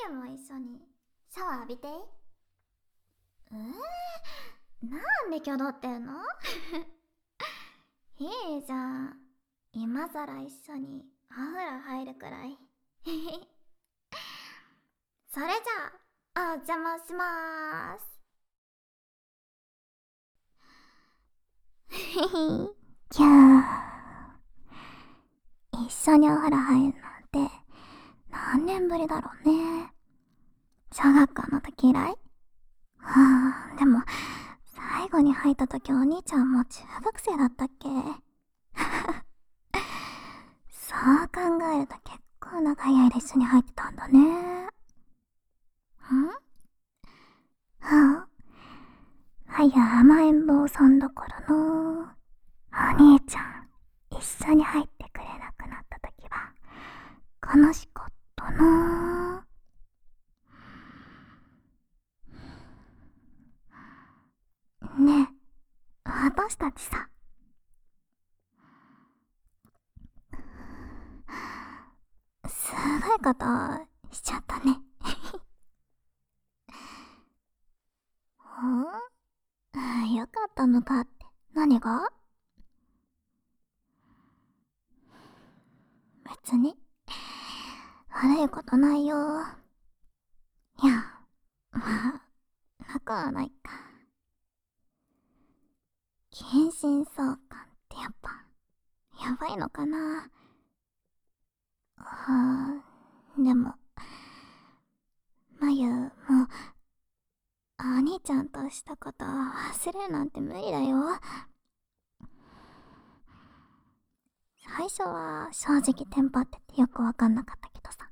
ゆも一緒にシャワー浴びていい？なんで挙動ってんの？いいじゃん。今さら一緒にお風呂入るくらい。それじゃあ、お邪魔しまーす。キャー。一緒にお風呂入るなんて何年ぶりだろうね。小学校の時以来？でも最後に入った時お兄ちゃんも中学生だったっけ？そう考えると結構長い間一緒に入ってたんだね。甘えん坊さんだからな。お兄ちゃん一緒に入ってくれなくなった時は悲しかったな。ねえ、私たちさ、すごいことしちゃったね。よかったのかって何が？別に悪いことないよ。いや、まあなくはないか。近親相関ってやっぱやばいのかな。でもまゆもお兄ちゃんとしたこと忘れるなんて無理だよ。最初は正直テンパっててよくわかんなかったけどさ、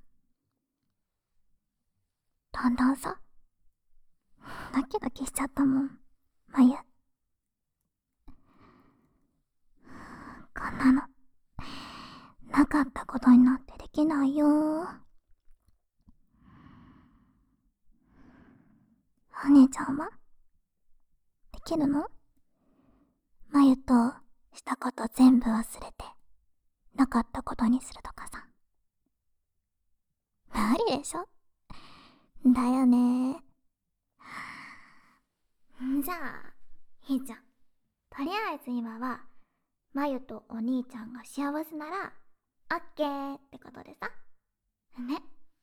だんだんさ、ドキドキしちゃったもん、まゆ。こんなのなかったことになんてできないよ。お姉ちゃんはできるの？まゆとしたこと全部忘れてなかったことにするとかさ。無理でしょ？だよね。じゃあいいじゃん。とりあえず今はまゆとお兄ちゃんが幸せならオッケーってことでさね。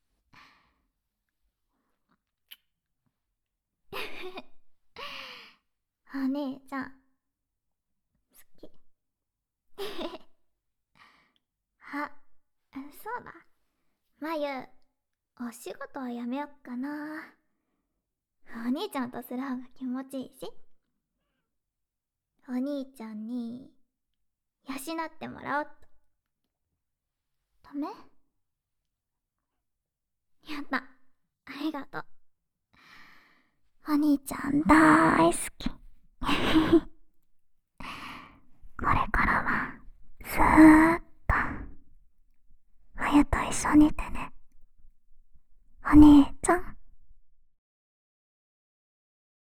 お姉ちゃん好き。あ、そうだ、まゆお仕事はやめよっかな。お兄ちゃんとする方が気持ちいいし、お兄ちゃんに養ってもらおうっと。ダメ？やった、ありがとう。お兄ちゃん大好き。これからはずーっ